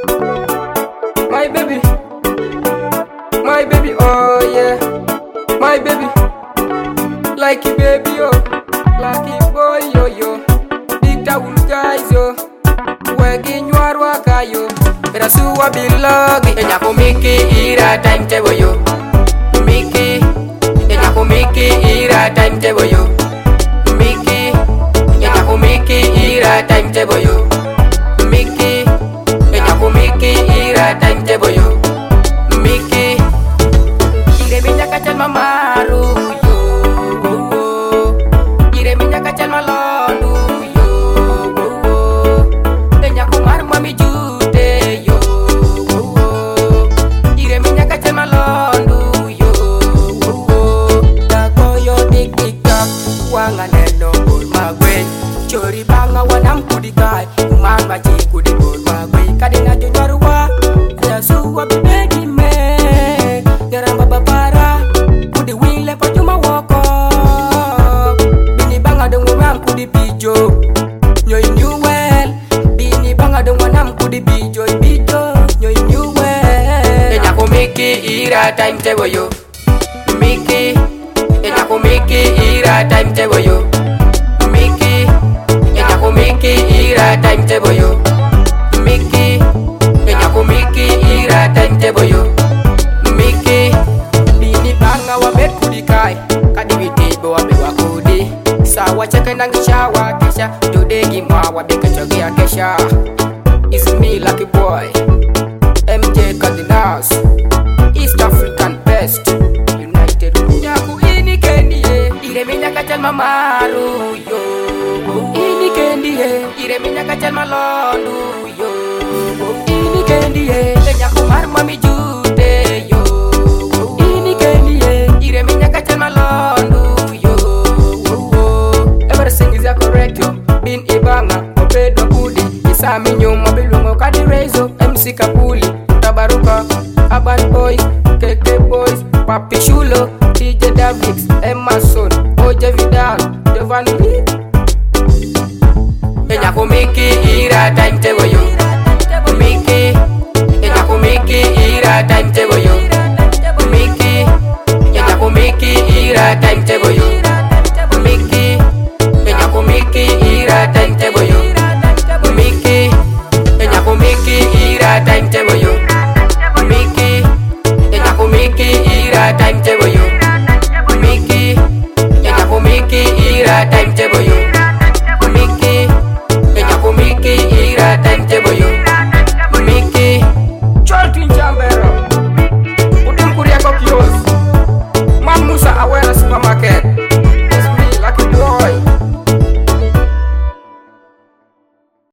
My baby, my baby, oh yeah. My baby, like you baby, oh. Like you boy, yo, yo. Big towel guys, yo. Wagin waka, yo. Pero suwa bilogi. Enya ko Mickey, ira time table, yo. Mickey, enya ko Mickey, ira time table, yo. Mickey, enya ko Mickey, ira time table, yo. Mickey, enya ko Mickey, ira time table, yo. Mickey, ire minya kachal mamaru, yo. Ire minya kachal malondu, yo. Enya ko mar mami jute, yo. Ire minya kachal malondu, yo. Tako yo tik tik tak, wanga neno bol magwe. Chori banga wanam kudikai, man machi kudi bol magwe. Kadina junwarwa, ya suwa bibegi me. Yaramba babara, kudi wile pa juma woko. Bini banga dong wanam kudi bijo. Nyoy new well, bini banga dong wanam kudi bijo. Bijo, nyoy new well. Enya ko Mickey, ira time table yo. Mickey, enya ko Mickey, ira time table yo. Mickey, enya ko Mickey, ira time table yo. Mickey, enya ko Mickey, ira time table yo. Mickey, bini banga wa bet kudikai, kadi witibo wa bewa kudi. Sawa cheke nangi shawa kesha, today gimwa wa beka chogia kesha. It's me lucky boy, MJ Cardinals, East African best, United. Nyaku ini kendi ye, ire minya kachal mamaru yo. Ini kendi ye, ire minya kachal malondu yo. Ini kendi ye, nyaku mar mami jute yo. Ini kendi ye, ire minya kachal malondu yo. Everything is correct yo. Bin ibanga, obedo kudi. Isami nyuma bilungo kadi rezo. MC Kapuli, Tabaruka, Aban Boys, KK Boys, Papi Shulo, DJ Davix, Emerson, Oje Vidal, Devan Lee. Enya ko Mickey, ira time table yo. Mickey, enya ko Mickey, ira time table yo. Mickey, enya ko Mickey, ira time table yo. Mickey, enya ko Mickey, ira time table yo. Mickey, enya ko Mickey, ira time table